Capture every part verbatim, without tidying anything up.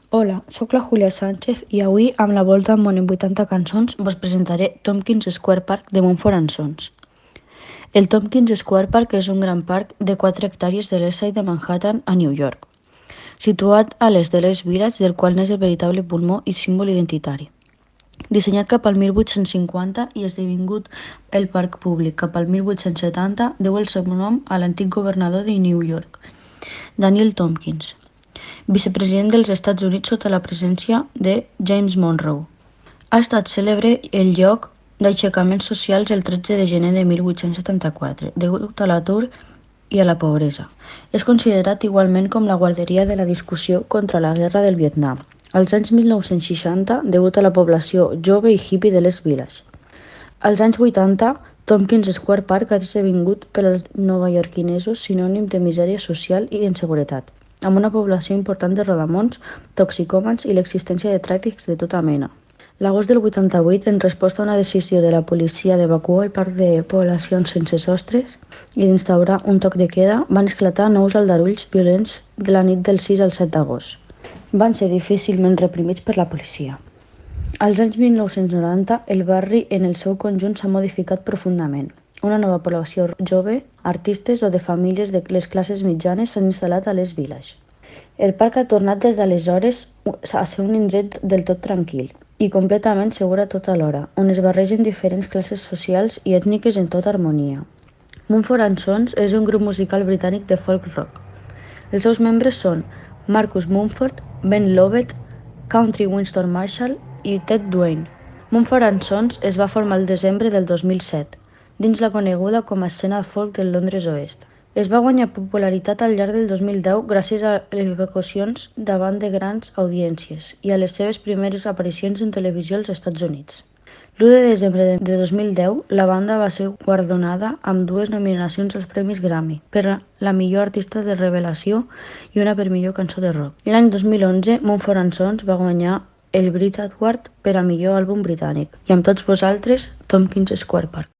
Hola, sóc la Júlia Sánchez i avui, amb la volta al món en vuitanta cançons, vos presentaré Tompkins Square Park de Mumford and Sons. El Tompkins Square Park és un gran parc de quatre hectàrees de l'East Side de Manhattan, a New York, situat a l'est de l'East Village, del qual n'és el veritable pulmó i símbol identitari. Dissenyat cap al mil vuit-cents cinquanta i esdevingut el parc públic cap al mil vuit-cents setanta, deu el seu nom a l'antic governador de New York, Daniel Tompkins, vicepresident dels Estats Units sota la presència de James Monroe. Ha estat cèlebre el lloc d'aixecaments socials el tretze de gener de mil vuit-cents setanta-quatre, degut a l'atur i a la pobresa. És considerat igualment com la guarderia de la discussió contra la guerra del Vietnam, als anys mil nou-cents seixanta, degut a la població jove i hippie de l'East Village. Als anys vuitanta, Tompkins Square Park ha esdevingut per als novaiorquinesos sinònim de misèria social i inseguretat, amb una població important de rodamons, toxicòmans i l'existència de tràfics de tota mena. L'agost del vuitanta-vuit, en resposta a una decisió de la policia d'evacuar el parc de poblacions sense sostres i d'instaurar un toc de queda, van esclatar nous aldarulls violents de la nit del sis al set d'agost. Van ser difícilment reprimits per la policia. Als anys mil nou-cents noranta, el barri en el seu conjunt s'ha modificat profundament. Una nova població jove, artistes o de famílies de les classes mitjanes s'han instal·lat a l'East Village. El parc ha tornat des d'aleshores a ser un indret del tot tranquil i completament segur a tota l'hora, on es barregen diferents classes socials i ètniques en tota harmonia. Mumford and Sons és un grup musical britànic de folk rock. Els seus membres són Marcus Mumford, Ben Lovett, Country Winston Marshall i Ted Duane. Mumford and Sons es va formar el desembre del dos mil set, dins la coneguda com a escena folk del Londres Oest. Es va guanyar popularitat al llarg del dos mil deu gràcies a les execucions davant de grans audiències i a les seves primeres aparicions en televisió als Estats Units. L'u de desembre de dos mil deu, la banda va ser guardonada amb dues nominacions als Premis Grammy per a la millor artista de revelació i una per millor cançó de rock. L'any dos mil onze, Mumford and Sons va guanyar el Brit Award per a millor àlbum britànic. I amb tots vosaltres, Tompkins Square Park.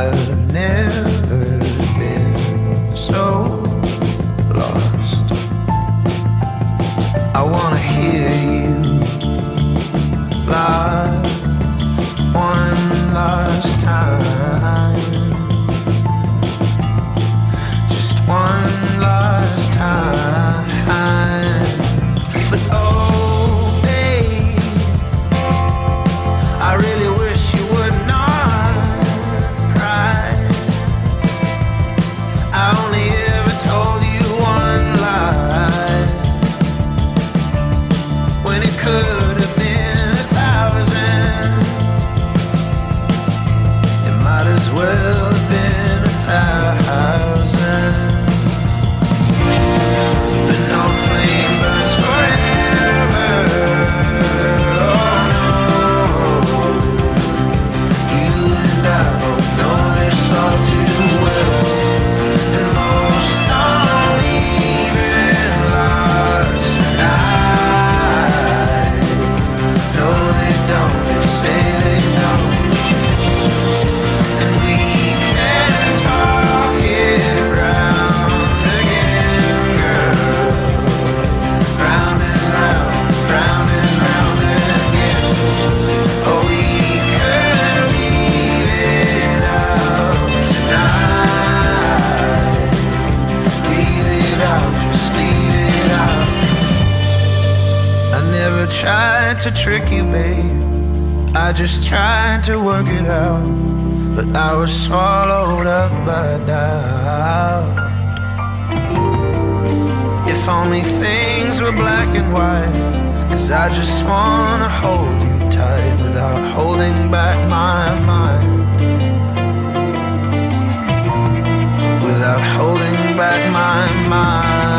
I've never been so lost. could have been a thousand. It might as well have been a thousand. But no flame burns forever. Oh no. You and I both know this all too well. And most don't even last the night. No, they don't. They say they don't. And we can talk it round again, girl. Round and round, round and round again. Oh, we could leave it out tonight. Leave it out, just leave it out. I never tried to trick you, babe. I just tried to work it out. But I was swallowed up by doubt. If only things were black and white. Cause I just wanna hold you tight without holding back my mind. Without holding back my mind.